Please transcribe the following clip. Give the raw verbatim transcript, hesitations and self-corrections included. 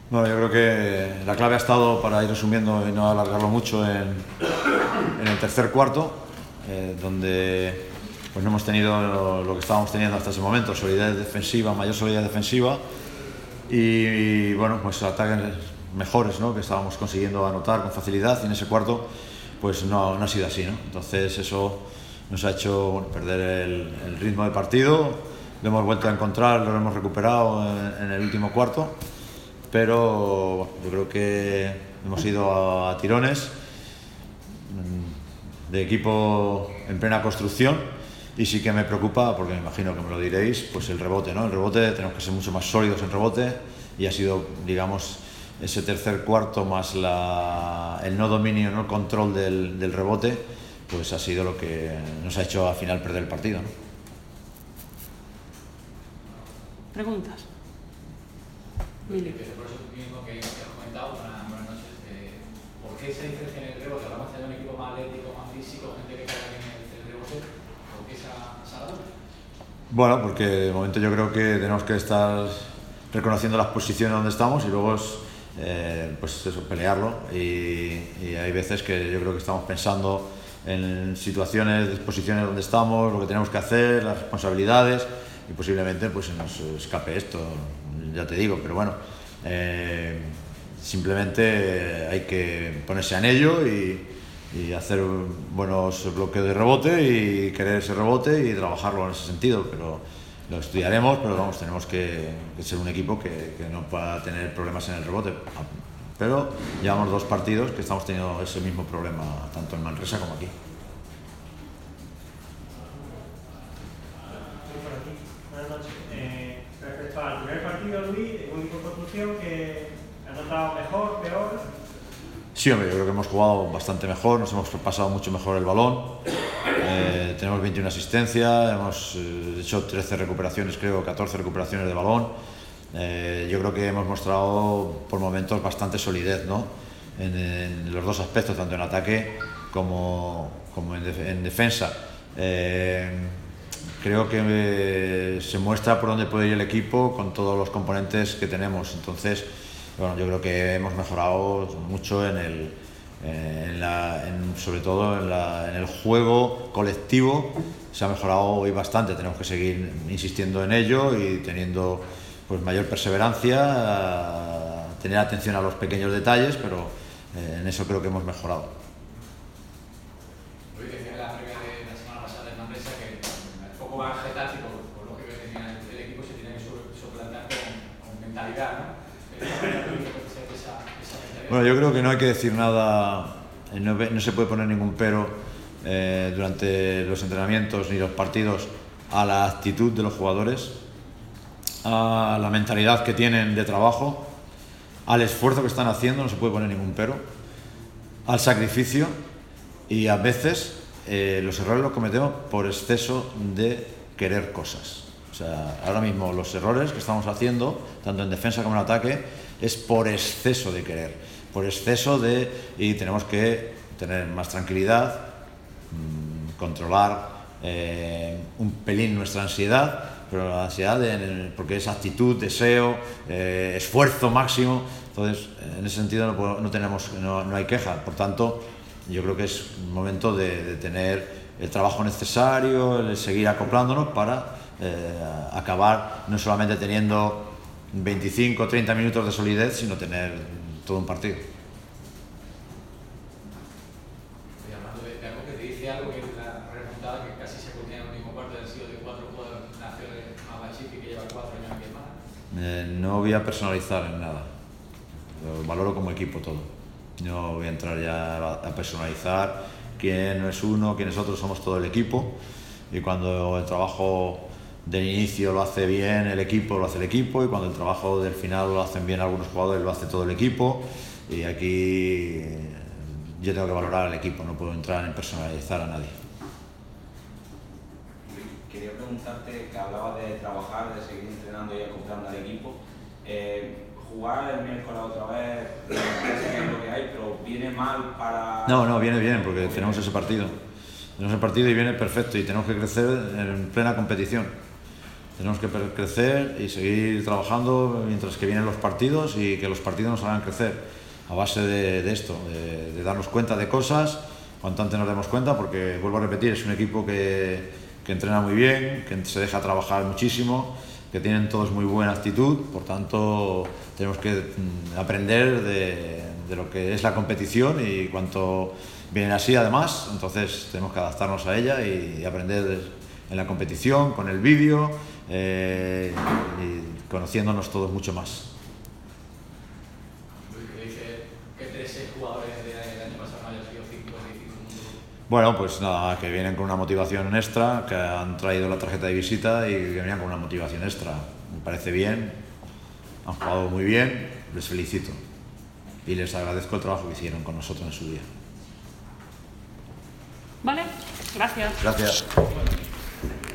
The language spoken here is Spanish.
Bueno, yo creo que la clave ha estado, para ir resumiendo y no alargarlo mucho, en, en el tercer cuarto, eh, donde pues no hemos tenido lo, lo que estábamos teniendo hasta ese momento, solidez defensiva, mayor solidez defensiva y, y bueno, pues ataques mejores, ¿no?, que estábamos consiguiendo anotar con facilidad, y en ese cuarto pues no, no ha sido así, ¿no? Entonces eso nos ha hecho, bueno, perder el, el ritmo de partido. Lo hemos vuelto a encontrar, lo hemos recuperado en, en el último cuarto, pero bueno, yo creo que hemos ido a, a tirones de equipo en plena construcción, y sí que me preocupa, porque me imagino que me lo diréis, pues el rebote, ¿no? El rebote, tenemos que ser mucho más sólidos en rebote, y ha sido, digamos, ese tercer cuarto más la, el no dominio, no el control del, del rebote, pues ha sido lo que nos ha hecho al final perder el partido, ¿no? ¿Preguntas? Mili. Por eso mismo que has comentado, buenas, buenas noches, eh, ¿por qué esa diferencia en el rebote? Hablamos de un equipo más atlético, más físico, gente que carga bien el, el rebote, ¿por qué esa, esa labor? Bueno, porque de momento yo creo que tenemos que estar reconociendo las posiciones donde estamos y luego es, eh, pues eso, pelearlo, y, y hay veces que yo creo que estamos pensando en situaciones, posiciones donde estamos, lo que tenemos que hacer, las responsabilidades, y posiblemente pues se nos escape esto, ya te digo, pero bueno, eh, simplemente hay que ponerse en ello y, y hacer buenos bloqueos de rebote y querer ese rebote y trabajarlo en ese sentido, pero lo estudiaremos, pero vamos, tenemos que, que ser un equipo que, que no pueda tener problemas en el rebote, pero llevamos dos partidos que estamos teniendo ese mismo problema, tanto en Manresa como aquí. Buenas noches. Eh, respecto al primer partido, Luis, un equipo de construcción que ha notado mejor, peor. Sí, hombre, yo creo que hemos jugado bastante mejor, nos hemos pasado mucho mejor el balón, eh, tenemos veintiuna asistencias, hemos eh, hecho trece recuperaciones, creo, catorce recuperaciones de balón. Eh, yo creo que hemos mostrado por momentos bastante solidez, ¿no?, en, en los dos aspectos, tanto en ataque como, como en, def en defensa. Eh, creo que eh, se muestra por dónde puede ir el equipo con todos los componentes que tenemos. Entonces, bueno, yo creo que hemos mejorado mucho en el, en la, en, sobre todo en, la, en el juego colectivo. Se ha mejorado hoy bastante, tenemos que seguir insistiendo en ello y teniendo pues mayor perseverancia, tener atención a los pequeños detalles, pero eh, en eso creo que hemos mejorado. Luis, decía en la previa de la semana pasada en Manresa que el foco más getático, por lo que tenía el equipo, se tiene que suplantar con, con mentalidad, ¿no? Bueno, yo creo que no hay que decir nada, no, no se puede poner ningún pero eh, durante los entrenamientos ni los partidos a la actitud de los jugadores, a la mentalidad que tienen de trabajo, al esfuerzo que están haciendo, no se puede poner ningún pero, al sacrificio, y a veces eh, los errores los cometemos por exceso de querer cosas. O sea, ahora mismo los errores que estamos haciendo, tanto en defensa como en ataque, es por exceso de querer, por exceso de... y tenemos que tener más tranquilidad, mmm, controlar eh, un pelín nuestra ansiedad, pero la ansiedad de, porque es actitud, deseo, eh, esfuerzo máximo. Entonces, en ese sentido no, no, tenemos, no, no hay queja. Por tanto, yo creo que es un momento de, de tener el trabajo necesario, el seguir acoplándonos para eh, acabar no solamente teniendo veinticinco o treinta minutos de solidez, sino tener todo un partido. Y hablando de, de algo que te dice algo que la remontada que casi se ponía en el mismo cuarto, ha sido de cuatro jugadores nacionales más Bachifi, que lleva cuatro años aquí en Málaga. Eh, no voy a personalizar en nada, lo valoro como equipo todo. No voy a entrar ya a personalizar quién no es uno, quién es otro, somos todo el equipo, y cuando el trabajo del inicio lo hace bien el equipo, lo hace el equipo, y cuando el trabajo del final lo hacen bien algunos jugadores, lo hace todo el equipo, y aquí yo tengo que valorar al equipo, no puedo entrar en personalizar a nadie. Quería preguntarte, que hablabas de trabajar, de seguir entrenando y acoplando al equipo. Eh, jugar el miércoles otra vez, no sé qué es lo que hay, pero ¿viene mal para...? No, no, viene bien, porque tenemos ese partido. Tenemos el partido y viene perfecto, y tenemos que crecer en plena competición. Tenemos que crecer y seguir trabajando mientras que vienen los partidos y que los partidos nos hagan crecer a base de, de esto, de, de darnos cuenta de cosas, cuanto antes nos demos cuenta, porque, vuelvo a repetir, es un equipo que, que entrena muy bien, que se deja trabajar muchísimo, que tienen todos muy buena actitud, por tanto tenemos que mm, aprender de, de lo que es la competición y cuanto viene así además, entonces tenemos que adaptarnos a ella y, y aprender en la competición, con el vídeo eh, y conociéndonos todos mucho más. Bueno, pues nada, que vienen con una motivación extra, que han traído la tarjeta de visita y que venían con una motivación extra. Me parece bien, han jugado muy bien, les felicito y les agradezco el trabajo que hicieron con nosotros en su día. Vale, gracias. Gracias.